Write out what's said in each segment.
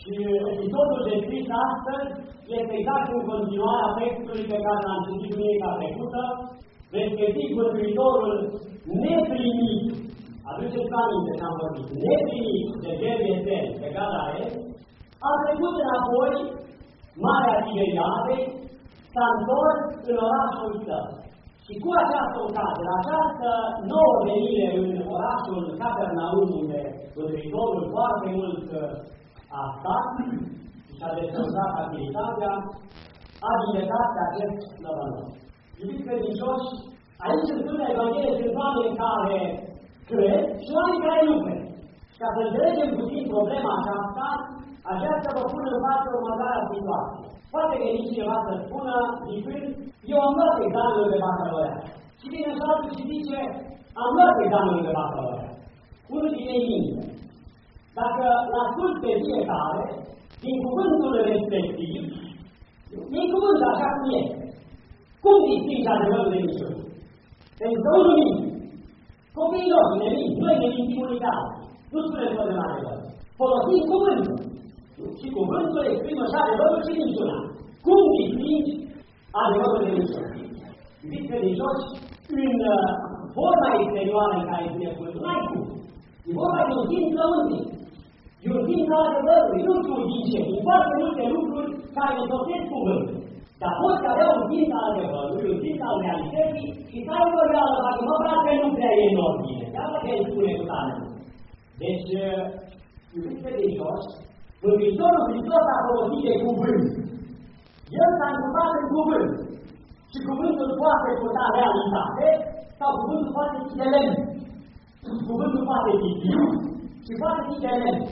Și episodul descris astăzi este exact în continuarea textului pe care l-am citit duminica trecută, respectiv Mântuitorul neprimit. Aduceți aminte ce am vorbit. Neprimit de Gergeseni pe Gadare, a trecut înapoi Marea Tiberiadei, s-a întors în orașul său. Și cu această ocazie, la această nouă venire în orașul Capernaum, unde Mântuitorul foarte mult a stat și și-a desfășurat activitatea, a vindecat pe acest slăbănos. Iubiți credincioși, aici în Sfânta Evanghelie sunt oameni care cred și oameni care nu cred. Ca să înțelegem puțin problema aceasta, aș vrea să vă pun în față următoarea situație. Poate că nici cineva să spună, zicând, eu am luat examenul de bacalaureat. Și vine și altul și zice, am luat examenul de bacalaureat. Unul din ei minte. Dacă l-ascult pe fiecare, din cuvântul respectiv, din cuvânt așa cum este. Cum distingi adevărul de minciună? Pentru că unul minte. Copiii noștri ne mint, noi ne mintim unii pe alții. Nu spunem totdeauna adevărul. Folosim cuvântul. Și cuvântul exprimă și adevărul și minciuna. Cum distingi adevărul de minciună? Iubiți credincioși, în forma exterioară în care spune cuvântul, n-ai cum. E vorba de un simț lăuntric. E un simț al adevărului, nu știu din ce. Din foarte multe lucruri care ne sosesc cuvântul. Dar poți avea un simț al adevărului, un simț al realității și să ai o reală, dacă mă frate nu prea e în ordine. Chiar dacă el spune cu tare. Deci, iubiți credincioși, Mântuitorul Hristos a folosit de cuvânt. El s-a întrupat în cuvânt. Și cuvântul poate purta realitate sau cuvântul poate fi de lemn. Cuvântul poate fi viu și poate fi de lemn.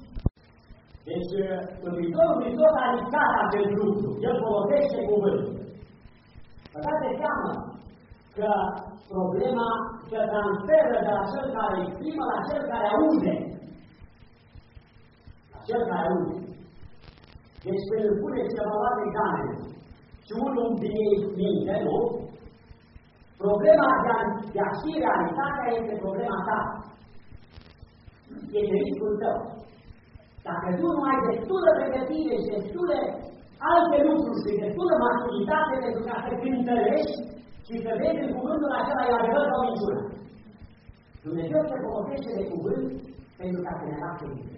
Deci, Mântuitorul Hristos a riscat acest lucru. El folosește cuvântul. Vă dați seama că problema se transferă de la cel care exprimă la cel care aude. Cel care aude. Deci când îl puneți că v-a luat examen și unul din ei minte, nu? Problema de a ști realitatea este problema ta. Este riscul tău. Dacă tu nu ai destulă pregătire și destule alte lucruri și destulă maturitate pentru ca să cântărești și să vezi în cuvântul acela e adevăr sau minciună. Dumnezeu se folosește de cuvânt pentru ca să ne lasă liber.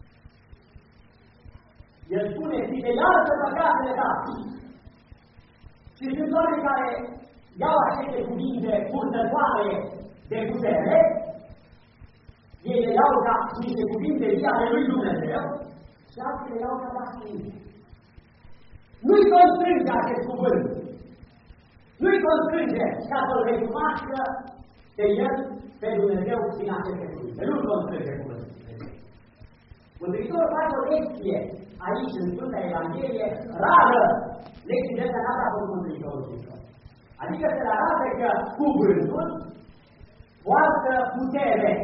El spune, ți te iartă păcatele tale. Și sunt oameni care iau aceste cuvinte purtătoare de putere, ei le iau ca niște cuvinte vii ale lui Dumnezeu și alții le iau ca blasfemie. Nu-i constrânge acest cuvânt. Nu-i constrânge ca să-l recunoască pe el, pe Dumnezeu prin aceste cuvinte. Nu-l constrânge cuvântul. Mântuitorul face o lecție aici, în Sfânta Evanghelie, rară. Lecții de astea n-a făcut Mântuitorul Hristos. Adică se arată că cuvântul poartă putere.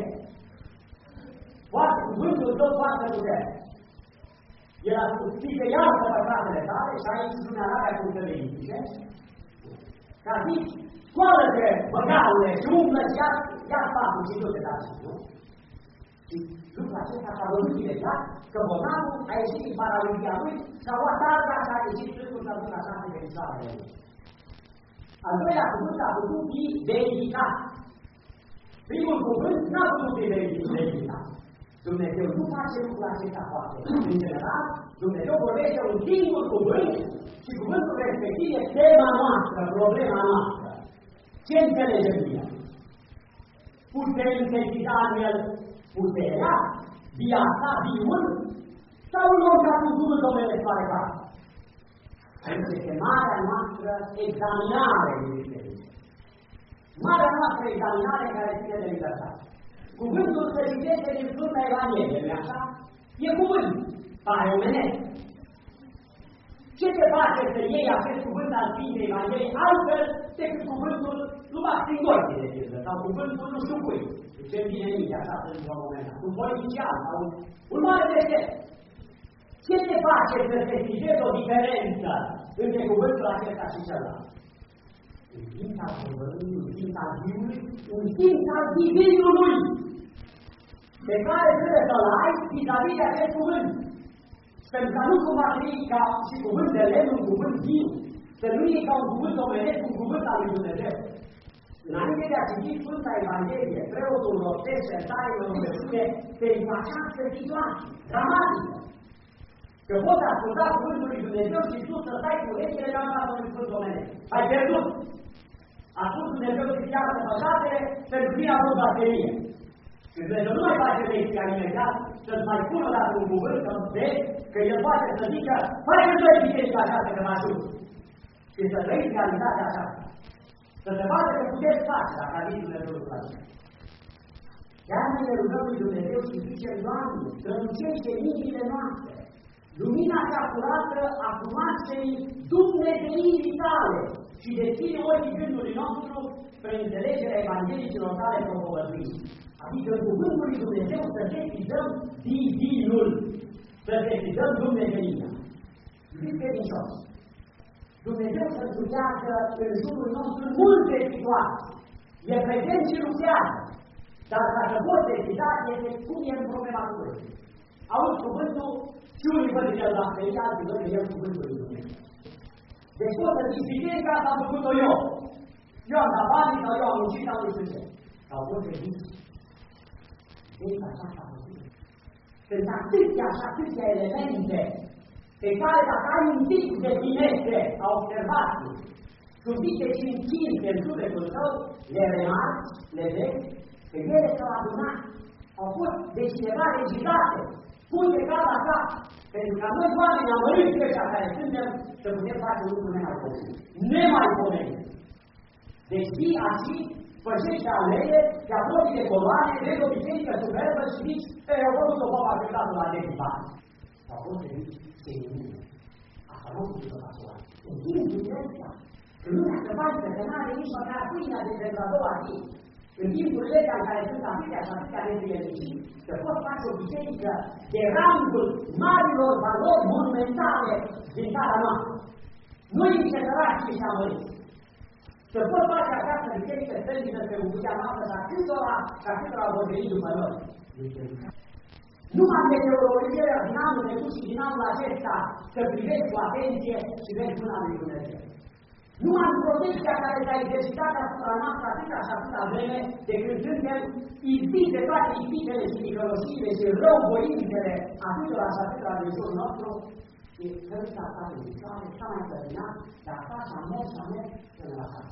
Cuvântul tot poartă putere. El a spus, ți se iartă păcatele tale și aici dumneavoastră cum să le indice. Ca zici, scoală-te băgarule și umplă și ia pasul și du-te de aici, nu? Și lucrul acesta s-a văzut imediat că bolnavul a ieșit din paralizia lui și a luat arca și a ieșit trâncul și a dus la 6 verișoare de lui. Al doilea cuvânt a putut fi verificat. Primul cuvânt n-a putut fi verificat. Dumnezeu nu face lucrul acesta foarte. În general, Dumnezeu vorbește un singur cuvânt și cuvântul respectiv este tema noastră, problema noastră. Ce înțelegem bine? Putem sensita în el puterea, viața, viul, sau luăm ca cuvântul Domnului care face? Aici este marea noastră examinare, marea noastră examinare care ține de libertate. Cuvântul se citește din Sfânta Evanghelie, nu-i așa? E cuvânt, pare omenesc. Ce te face să iei acest cuvânt al Sfintei Evanghelie altfel decât cuvântul lui Maxim Gorki, de pildă, sau cuvântul nu știu cui? Ce-mi vine minte așa într-un moment dat? Un politician sau un mare deșert. Ce te face să sesizezi o diferență între cuvântul acesta și celălalt? Un simț al adevărului, un simț al viului, un simț al divinului, pe care trebuie să-l ai vis-a-vis de acest cuvânt. Pentru că nu cumva trăi ca și cuvânt de lemn, un cuvânt viu, să nu e ca un cuvânt omenesc, un cuvânt al lui Dumnezeu. Înainte de a citi Sfânta Evanghelie, preotul rostește tare în rugăciune pentru această situație dramatică. Că poți asculta cuvântul lui Dumnezeu și tu să stai cu urechile ca în unui cuvânt omenesc. Ai pierdut. A spus Dumnezeu să-ți iartă păcatele, pentru tine a fost baterie. Și Dumnezeu nu mai face lecția imediat să-ți mai pună dată un cuvânt, să vezi că El poate să zică, fără că tu biserica aceasta că mă ajut. Și să trăiți realitatea aceasta. Să te vadă că puteți face dacă a zis Dumnezeu lucrul acesta. Iar noi ne rugăm lui Dumnezeu și zicem, Doamne, strălucește mințile noastre, lumina cea curată a cunoașterii dumnezeirii tale și deschide ochii gândului nostru spre înțelegerea evanghelicilor tale propovăduiri. Adică în cuvântul lui Dumnezeu să deschidăm divinul, să deschidăm Dumnezeirea. Iubiți credincioși, Dumnezeu să lucrează în jurul nostru în multe situații. E prezent și lucrează. Dar dacă poți deschida, este cum e în problema curății. Auzi cuvântul și unii văd că el l-a ferit, alții văd că el cuvântul lui Dumnezeu. Deci poți să zici, biserica asta am făcut-o eu. Eu am dat banii sau eu am muncit sau nu știu ce. Sau poți să zici, biserica aceasta a făcut-o. Sunt atâtea și atâtea elemente pe care dacă ai un pic de finețe a observației, și un pic de cincințe în sufletul tău, le remarci, le vezi, că ele s-au adunat, au fost de cineva regizate, puse ca la cap, pentru că noi oameni amărâți ăștia care suntem, să putem face un lucru nemaipomenit. Nemaipomenit. Deci fii așa, pășește aleie, te apropii de coloane, vezi o biserică superbă și zici, eu văd o papa așteptat la 10 bani. Sau poți să zici, ce e mine. Asta nu știu să faci oare. În timpul ăsta, că lumea se face că n-are nici măcar pâinea de pentru a doua zi, în timpurile astea în care sunt atâtea și atâtea neprienicii, să poți face o biserică de rangul marilor valori monumentale din țara noastră. Nu niște săraci și amăriți. Să poți face această biserică stănică pe bucuria noastră, dar câtora vor veni după noi. Numai meteorologia din anul trecut și din anul acesta să privești cu atenție și vezi mâna lui Dumnezeu. Numai în protecția care s-a exercitat asupra noastră atâta și atâta vreme, de când suntem izbiți de toate ispitele și nicăloșiile și răuvoințele atâtora și atâtora din jurul nostru, și hărța ta în picioare, s-a mai terminat, dar ta și-a mers până la casă.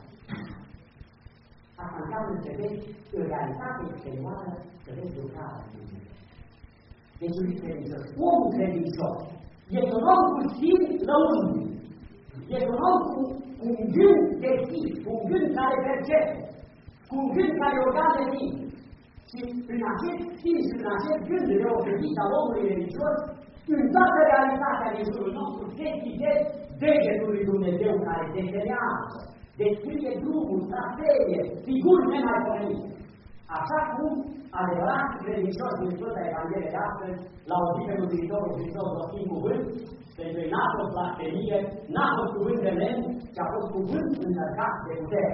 Asta înseamnă să vezi în realitate exterioară, să vezi lucrarea lui Dumnezeu. Deci, iubiți credincioși, omul credincios este un om cu stil lăuntri. Este un om cu un gând deschis, cu un gând care percepe, cu un gând care organ de mine. Și prin acest stil și prin acest gând deosebit al omului religios, în toată realitatea din jurul nostru, deschidez degetul lui Dumnezeu care desenează, descrie drumul, trasee, figuri nemaipomenite. Așa cum adevărat credincios din Sfânta Evanghelie de astăzi, l-au auzit pe Mântuitorul Hristos rostind cuvânt, pentru că n-a fost blasfemie, n-a fost cuvânt de lemn, ci a fost cuvânt încărcat de putere.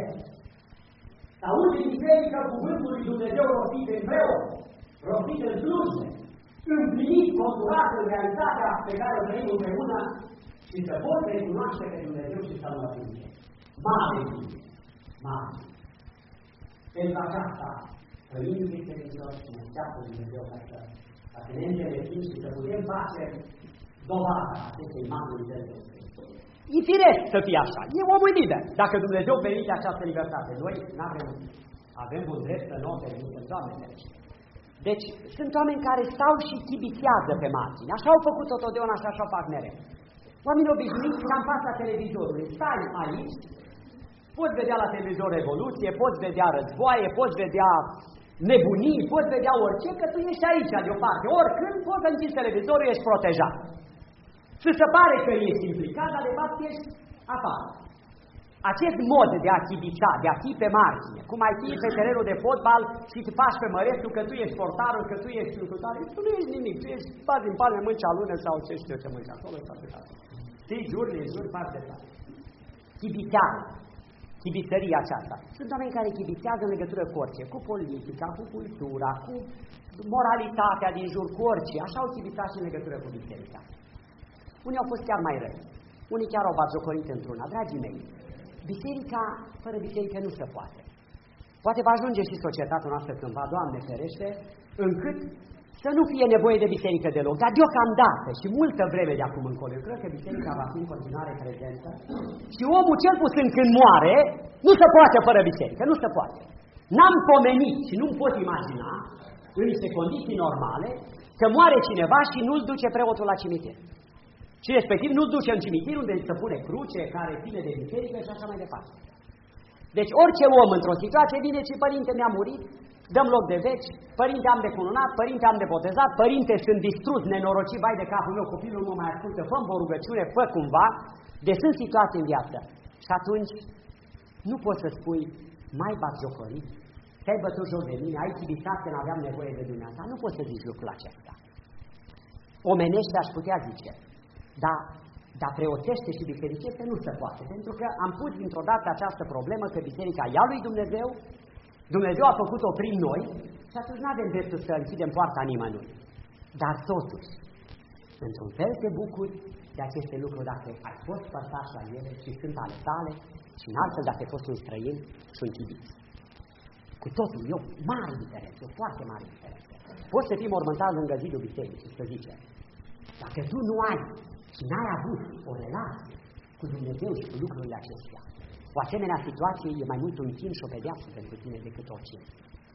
Să auzi în biserică cuvântul lui Dumnezeu rostit în preot, rostit în slujbe, împlinit, conturat în realitatea pe care o trăim împreună și să poți recunoaște pe Dumnezeu și să-L mărturise. Mare bine! Mare! Pentru aceasta, trăim credincioși și ne așteaptă Dumnezeu ca să ne înțelegim și să putem face dovada acestei maturități de Dumnezeu. E firesc să fie așa. E omul liber. Dacă Dumnezeu permite această libertate, noi avem un drept să nu o permitem, Doamne ferește. Deci, sunt oameni care stau și chibițează pe margine. Așa au făcut-o totdeauna și așa fac mereu. Oamenii obișnuiți ca în fața televizorului. Stai aici, poți vedea la televizor revoluție, poți vedea războaie, poți vedea nebunii, poți vedea orice, că tu ești aici deoparte. Oricând poți să închizi televizorul, ești protejat. Și se pare că ești implicat, dar de fapt ești afară. Acest mod de a chibița, de a fi pe margine, cum ai fi pe terenul de fotbal și te faci pe mărestul că tu ești portarul, că tu ești lucrătoare, tu nu ești nimic, tu ești bazi în palme, mânci alună sau ce știu ce mânci acolo, sau pe toate. Știi, juri, faci de toate. Chibițează. Chibițăria aceasta. Sunt oameni care chibițează în legătură cu orice, cu politica, cu cultura, cu moralitatea din jur, cu orice. Așa au chibițat și în legătură cu biserica. Unii au fost chiar mai răi. Unii chiar au batjocorit într-una. Dragii mei, biserica, fără biserică nu se poate. Poate va ajunge și societatea noastră cândva, Doamne ferește, încât să nu fie nevoie de biserică deloc. Dar deocamdată și multă vreme de acum încolo, eu cred că biserica va fi în continuare prezentă și omul, cel puțin când moare, nu se poate fără biserică, nu se poate. N-am pomenit și nu-mi pot imagina, în niște condiții normale, că moare cineva și nu-l duce preotul la cimitir. Și respectiv nu-l duce în cimitir unde se pune cruce, care ține de biserică și așa mai departe. Deci orice om într-o situație vine și părinte mi-a murit, dăm loc de veci, părinte am de cununat, părinte am de botezat, părinte sunt distrus, nenorocit, vai de capul meu, copilul nu mai ascultă, fă-mi o rugăciune, fă cumva, deci sunt situații în viață. Și atunci nu poți să spui, mai batjocorit, te-ai bătut joc de mine, ai chibitat că n-aveam nevoie de dumneata, nu poți să zici lucrul acesta. Omenește aș putea zice, dar preoțește și bisericește nu se poate, pentru că am pus dintr-o dată această problemă că biserica ea lui Dumnezeu, Dumnezeu a făcut-o prin noi și atunci nu avem dreptul să închidem poarta nimănui. Dar totuși, într-un fel te bucuri de aceste lucruri dacă ai fost părtaș la ele și sunt ale tale și în altfel dacă ai fost un străin și un chibit. Cu totul, e o mare diferență, o foarte mare diferență. Poți să fii mormântat lângă zidul bisericii, să zicem. Dacă tu nu ai și n-ai avut o relație cu Dumnezeu și cu lucrurile acestea, o asemenea situație e mai mult un chin și o pedeapsă pentru tine decât oricine.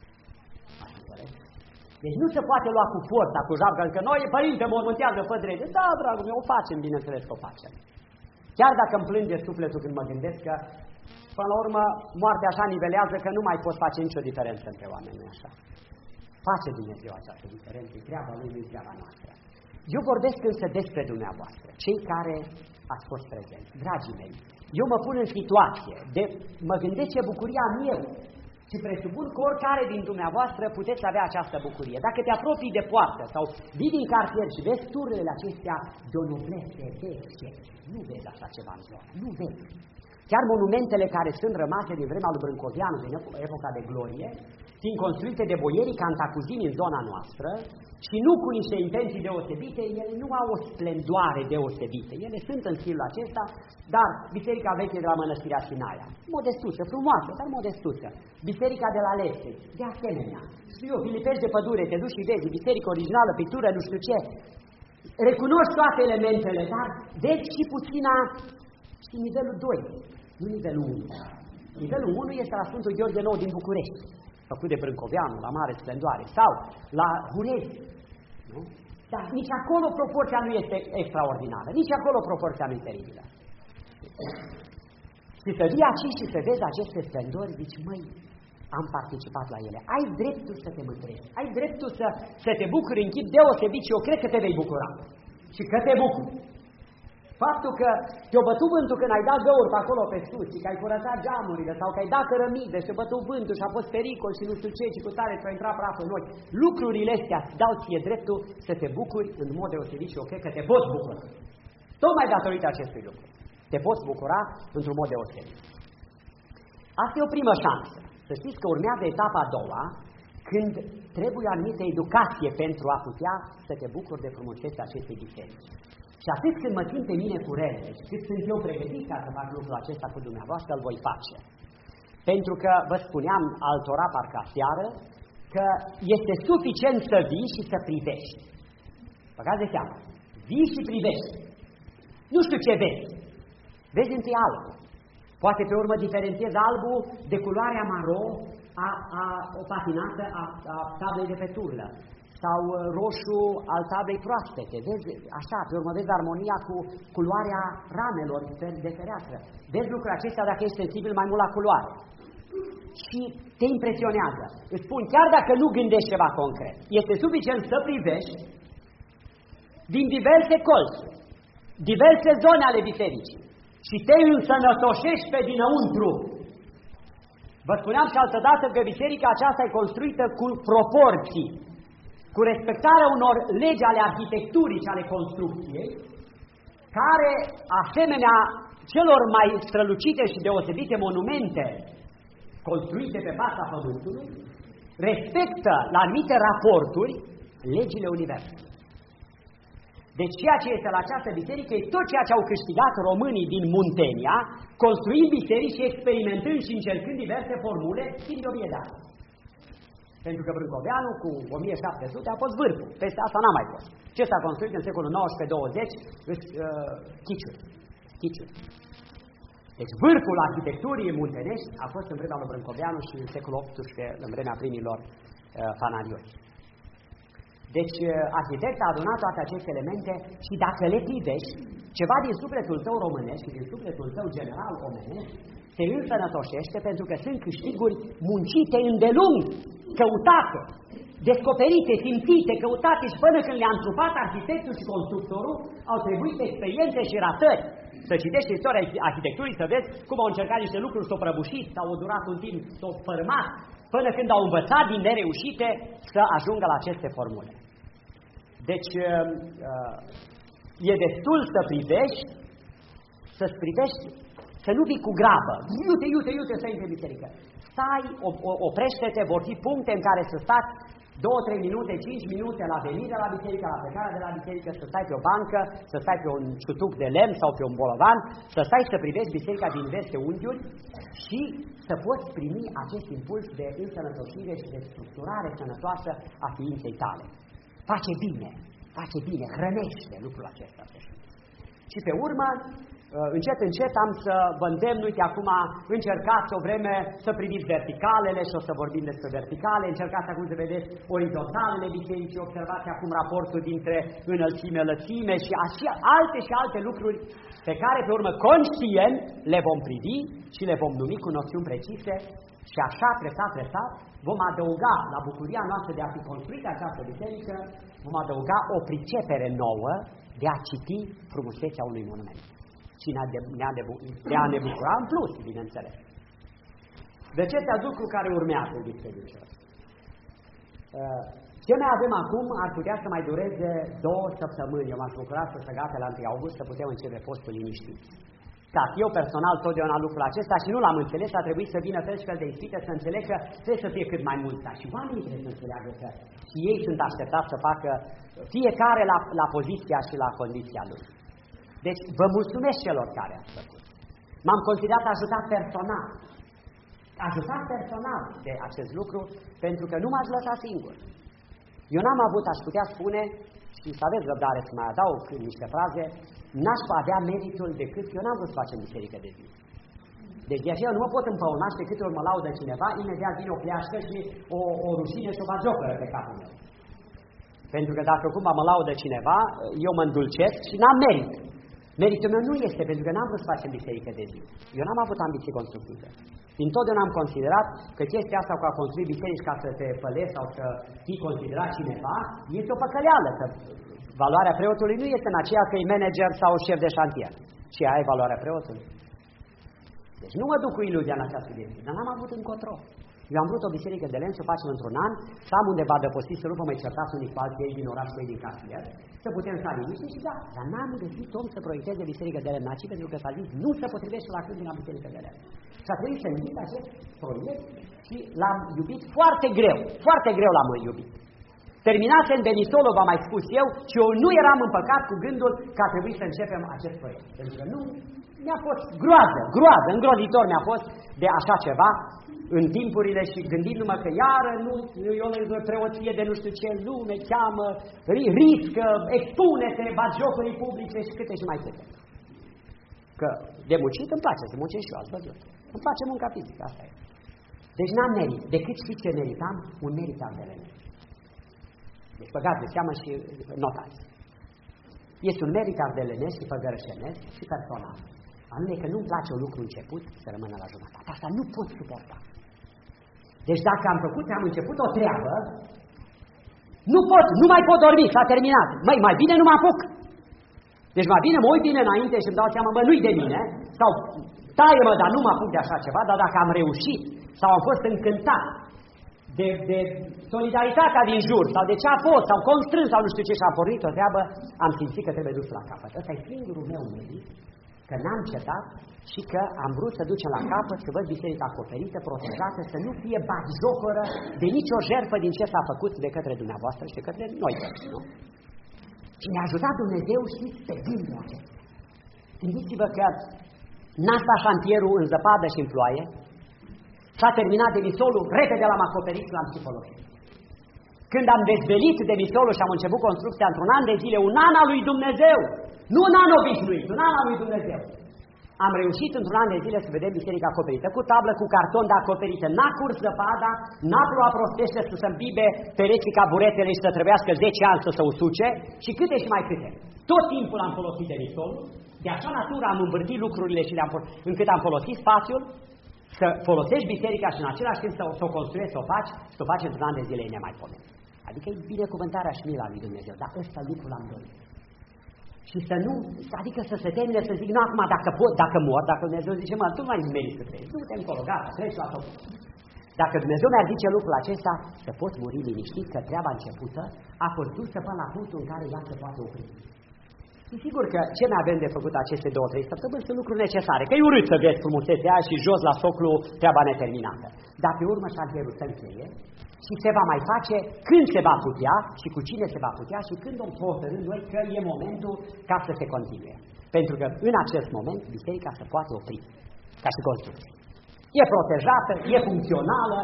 Deci nu se poate lua cu forța, cu jabga, că noi, părinte, mormântează, fă drege. Da, dragul meu, o facem, bineînțeles că o facem. Chiar dacă îmi plânge sufletul când mă gândesc că, până la urmă, moartea așa nivelează că nu mai poți face nicio diferență între oameni, așa. Face Dumnezeu această diferență, e treaba Lui, nu e treaba noastră. Eu vorbesc însă despre dumneavoastră, cei care ați fost prezenți. Dragii mei, eu mă pun în situație, mă gândesc ce bucurie am eu și presupun că oricare din dumneavoastră puteți avea această bucurie. Dacă te apropii de poartă sau vii din cartier și vezi tururile acestea de o noblețe veche, nu vezi așa ceva în zonă, nu vezi. Chiar monumentele care sunt rămase din vremea lui Brâncoveanu, din epoca de glorie, fiind construite de boierii Cantacuzini în zona noastră și nu cu niște intenții deosebite, ele nu au o splendoare deosebită. Ele sunt în stilul acesta, dar Biserica Veche de la Mănăstirea Sinaia, modestuță, frumoasă, dar modestuță. Biserica de la Leste, de asemenea. Știu eu, Filipești de Pădure, te duci și vezi, biserică originală, pictură, nu știu ce. Recunoști toate elementele, dar vezi și puțina, și nivelul 2, nu nivelul 1. Nivelul 1 este la Sfântul Gheorghe Nou din București, făcut de Brâncoveanu, la mare splendoare, sau la Hurezi, nu? Dar nici acolo proporția nu este extraordinară, nici acolo proporția nu e teribilă. Și să vii aici și să vezi aceste splendori, zici, măi, am participat la ele. Ai dreptul să te mândrești, ai dreptul să te bucuri în chip deosebit și eu cred că te vei bucura. Și că te bucuri. Faptul că te-o bătut vântul când ai dat găuri pe acolo pe sus și că ai curățat geamurile sau că ai dat cărămide și bătut vântul și a fost pericol și nu știu ce și cu tare și a intrat praf în noi. Lucrurile astea îți dau ție dreptul să te bucuri în mod deosebit și eu cred că te poți bucura. Tocmai datorită acestui lucru. Te poți bucura într-un mod deosebit. Asta e o primă șansă. Să știți că urmează etapa a doua, când trebuie o anumită educație pentru a putea să te bucuri de frumusețea acestei biserici. Și atât când mă simt pe mine cu rele și cât sunt eu pregătit ca să fac lucrul acesta cu dumneavoastră, îl voi face. Pentru că vă spuneam altora parcă aseară că este suficient să vii și să privești. Băgați de seama, vii și privești. Nu știu ce vezi. Vezi întâi albul. Poate pe urmă diferențiezi albul de culoarea maro o patinată a tablei de pe turlă. Sau roșu al tablei proaspete, vezi, așa, pe urmă vezi armonia cu culoarea ramelor de fereastră. Vezi lucrul acesta dacă ești sensibil mai mult la culoare. Și te impresionează. Îți spun, chiar dacă nu gândești ceva concret, este suficient să privești din diverse colțuri, diverse zone ale bisericii și te însănătoșești pe dinăuntru. Vă spuneam și altădată că biserica aceasta e construită cu proporții, cu respectarea unor legi ale arhitecturii și ale construcției, care, asemenea celor mai strălucite și deosebite monumente construite pe fața pământului, respectă la anumite raporturi legile Universului. Deci ceea ce este la această biserică e tot ceea ce au câștigat românii din Muntenia, construind biserici și experimentând și încercând diverse formule timp de 1000 de ani. Pentru că Brâncoveanu cu 1700 a fost vârful, peste asta n-a mai fost. Ce s-a construit în secolul 19-20? Chiciuri. Deci vârful arhitecturii muntenești a fost în vremea lui Brâncoveanu și în secolul XVIII, în vremea primilor fanarioși. Deci arhitectul a adunat toate aceste elemente și dacă le privești, ceva din sufletul tău românesc și din sufletul tău general omenesc se însănătoșește pentru că sunt câștiguri muncite îndelung, căutate, descoperite, simțite, căutate și până când le-a întrupat arhitectul și constructorul, au trebuit experiențe și ratări. Să citești istoria arhitecturii, să vezi cum au încercat niște lucruri, s-au prăbușit, s-au durat un timp, s-au fărmat, până când au învățat din nereușite să ajungă la aceste formule. Deci, e destul să privești, să-ți privești, să nu vii cu grabă. Iute, să intri în biserică. Stai, oprește-te, vor fi puncte în care să stați 2-3 minute, 5 minute la venire la biserică, la plecarea de la biserică, să stai pe o bancă, să stai pe un șutuc de lemn sau pe un bolovan, să stai să privești biserica din diverse unghiuri și să poți primi acest impuls de însănătoșire și de structurare sănătoasă a ființei tale. Face bine, hrănește lucrul acesta. Și pe urmă, încet am să vă îndemn, uite, acum încercați o vreme să priviți verticalele și o să vorbim despre verticale, încercați acum să vedeți orizontalele bisericii, observați acum raportul dintre înălțime-lățime și alte lucruri pe care pe urmă conștient le vom privi și le vom numi cu noțiuni precise și așa, treptat, vom adăuga la bucuria noastră de a fi construit această biserică, vom adăuga o pricepere nouă de a citi frumusețea unui monument. Și de a ne bucura în plus, bineînțeles. De acestea lucru care urmează bisericii. Ce mai avem acum ar putea să mai dureze 2 săptămâni. Eu m-aș bucura să se gata la 1 august, să putem începe postul liniștit. Dar eu personal totdeauna lucrul acesta și nu l-am înțeles, a trebuit să vină fel și fel de ispite, să înțeleg că trebuie să fie cât mai mult. Dar și oamenii trebuie să înțeleagă că și ei sunt așteptați să facă fiecare la poziția și la condiția lui. Deci vă mulțumesc celor care ați făcut. M-am considerat ajutat personal de acest lucru, pentru că nu m-ați lăsat singur. Eu n-am avut, aș putea spune, și să aveți răbdare să mai adaug niște fraze, n-aș avea meritul decât eu n-am vrut să facem biserică de zi. Deci de aceea nu mă pot împăuna și de câte ori mă laudă cineva, imediat vine o pleașcă și o rușine și o bagiocoră pe capul meu. Pentru că dacă cumva mă laudă cineva, eu mă îndulcesc și n-am merit. Meritul meu nu este, pentru că n-am vrut să facem biserică de zi. Eu n-am avut ambiții constructive. Întotdeauna am considerat că chestia asta cu a construi biserici ca să te pălești sau să fii considerat cineva, este o păcăleală. Că valoarea preotului nu este în aceea că e manager sau șef de șantier, ci aia e valoarea preotului. Deci nu mă duc cu iluzia în această direcție, dar n-am avut încotro. Eu am vrut o biserică de lemn să o facem într-un an, să am undeva de postit, să nu vă mai certați unii cu alții, ei din oraș, ei din cartier, să putem sta liniște și da, dar n-am găsit om să proiecteze biserică de lemn aici, pentru că s-a zis, nu se potrivește la când la biserică de lemn. Și a trebuit să invit acest proiect și l-am iubit foarte greu l-am iubit. Terminase în Benisolo, v-am mai spus eu, și eu nu eram împăcat cu gândul că a trebuit să începem acest proiect. Pentru că nu, mi-a fost groază, îngrozitor mi-a fost de așa ceva, în timpurile și gândindu-mă că iară eu lângă preoție de nu știu ce lume cheamă, riscă, expune-te, bagiocurii publice și câte și mai câte. Că de muncit îmi place, să muncesc și eu, ați văzut. Îmi place munca fizică, asta e. Deci n-am merit. Decât știți ce meritam? Un merit ardelenesc. Deci băgați de seamă și notați. Este un merit ardelenesc și făgărășenesc și personal. Anume că nu-mi place un lucru început să rămână la jumătate. Asta nu pot suporta. Deci dacă am început o treabă, nu mai pot dormi, s-a terminat. Mai bine nu mă apuc. Deci mai bine mă uit bine înainte și îmi dau seama, nu-i de mine, sau taie-mă, dar nu mă apuc de așa ceva, dar dacă am reușit, sau am fost încântat de solidaritatea din jur, sau de ce a fost, sau constrâns, sau nu știu ce, și am pornit o treabă, am simțit că trebuie dus la capăt. Ăsta e singurul meu merit, că n-am cetat și că am vrut să ducem la capăt, să văd biserica acoperită, protejată, să nu fie batjocoră de nicio jertfă din ce s-a făcut de către dumneavoastră și de către noi. Nu? Și ne-a ajutat Dumnezeu, știți, pe gândul acesta. Gândiți-vă că n-a stat șantierul în zăpadă și în ploaie, s-a terminat demisolul, repede l-am acoperit și l-am și folosit. Când am dezvelit demisolul și am început construcția într-un an de zile, un an al lui Dumnezeu, nu un an obișnuit, un an al lui Dumnezeu. Am reușit într-un an de zile să vedem biserica acoperită, cu tablă, cu carton de acoperită, n-a curs zăpada, n-a plouat prostește să se îmbibe pereții ca buretele și să trebuiască 10 ani să se usuce și câte și mai câte. Tot timpul am folosit demisolul, de așa natură am învârtit lucrurile și încât am folosit spațiul să folosești biserica și în același timp să o construiești, să o faci într-un an de zile e nemaipomenit. Adică e binecuvântarea și mila lui Dumnezeu, dar ăsta lucrul am dorit. Și să nu, adică să se termine să zic, nu acum dacă pot, dacă mor, dacă Dumnezeu zice, mă, tu nu mai meriți să treci, du-te încolo, gata, treci la tot. Dacă Dumnezeu mi-ar zice lucrul acesta, să poți muri liniștit că treaba începută a fost dusă până la punctul în care ea se poate opri. Și sigur că ce mai avem de făcut aceste 2-3 săptămâni sunt lucruri necesare, că e urât să vezi frumusețea și jos la soclu treaba neterminată. Dar pe urmă șantierul se încheie și se va mai face când se va putea și cu cine se va putea și când vom hotărî noi că e momentul ca să se continue. Pentru că în acest moment biserica se poate opri ca și construcție. E protejată, e funcțională,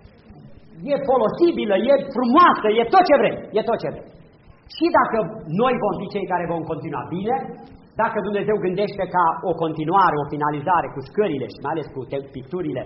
e folosibilă, e frumoasă, e tot ce vrem, e tot ce vrem. Și dacă noi vom fi cei care vom continua bine, dacă Dumnezeu gândește ca o continuare, o finalizare cu scările și mai ales cu picturile,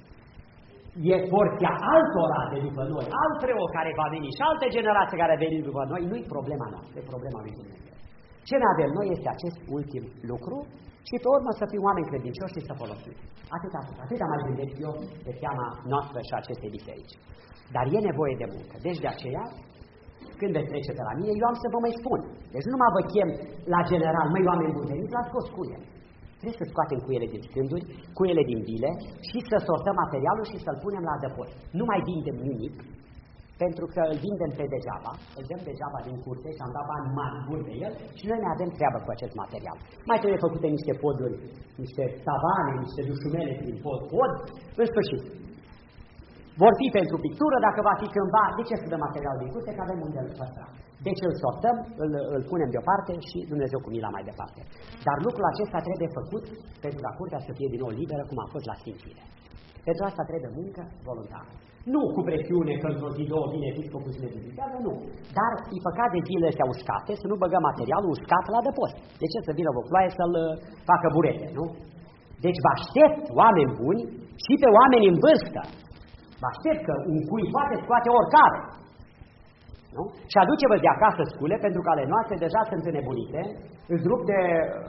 e porția altora de după noi, alt preot care va veni și alte generații care veni după noi, nu-i problema noastră, e problema lui Dumnezeu. Ce ne avem noi este acest ultim lucru și pe urmă să fim oameni credincioși și să folosim. Atât am mai gândit eu de teama noastră și acestei biserici. Dar e nevoie de muncă. Deci de aceea, când veți trece pe la mine, eu am să vă mai spun. Deci nu mă vă chem la general, măi oameni buni, veniți la scos cuie. Trebuie să scoatem cuiele din scânduri, cuiele din bile și să sortăm materialul și să-l punem la adăpost. Nu mai vindem nimic, pentru că îl vindem pe degeaba, îl dăm degeaba din curte și am dat bani mari buni de el și noi ne avem treabă cu acest material. Mai trebuie făcute niște poduri, niște tavane, niște dușumele prin pod, în sfârșit. Vor fi pentru pictură, dacă va fi cândva, de ce să dăm material din curte, că avem unde îl păstra. Deci îl sortăm, îl punem deoparte și Dumnezeu cu mila mai departe. Dar lucrul acesta trebuie făcut pentru ca curtea să fie din nou liberă, cum a fost la Sfințire. Pentru asta trebuie muncă voluntară. Nu cu presiune că într-o zi, două vine episcopul și ne vizitează, nu. Dar e păcat de zilele astea uscate să nu băgăm materialul uscat la adăpost. De ce să vină o ploaie să-l facă burete, nu? Deci vă aștept, oameni buni, și pe oameni în vârstă. Vă aștept că un cui poate scoate oricare. Nu? Și aduce-vă de acasă scule, pentru că ale noastre deja sunt înnebunite, îți rup de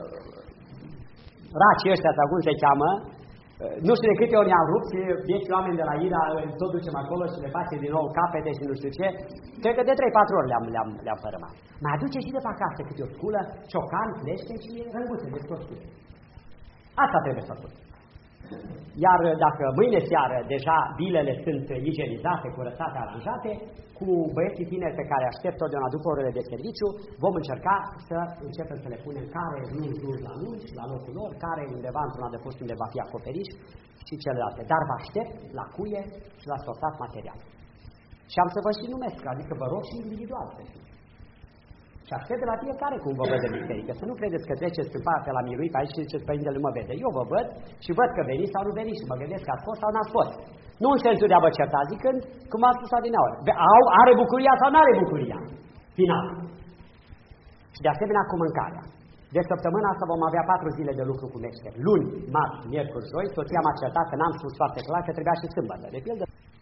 racii ăștia, sau cum se cheamă, nu știu de câte ori i-am rupt și vieții oameni de la Ira tot ducem acolo și le face din nou capete și nu știu ce. Cred că de 3-4 ori le-am fărâmat. Mai aduce și de pe acasă câte o sculă, ciocan, flește și rănguțe de scoscule. Asta trebuie făcut. Iar dacă mâine seară deja bilele sunt igienizate, curățate, aranjate, cu băieții tineri pe care aștept totdeauna după orele de serviciu, vom încerca să începem să le punem care nu la lungi, la locul lor, care undeva într-un adăpost unde va fi acoperiș și celelalte. Dar vă aștept la cuie și la sortat material. Și am să vă și numesc, adică vă rog și individual. Și aștept de la fiecare cum vă văd în biserică. Să nu credeți că treceți pe la miruit pe aici și ziceți, Părintele nu mă vede. Eu vă văd și văd că veniți sau nu veniți și mă gândesc că ați fost sau n-ați fost. Nu în sensul de a vă certa, zicând, cum am spus adineauri. Are bucuria sau nu are bucuria? Final. Și de asemenea cu mâncarea. De săptămâna asta vom avea 4 zile de lucru cu meșteri. Luni, marți, miercuri, joi, soția m-a certat că n-am spus foarte clar că trebuia și sâmbătă. De pildă.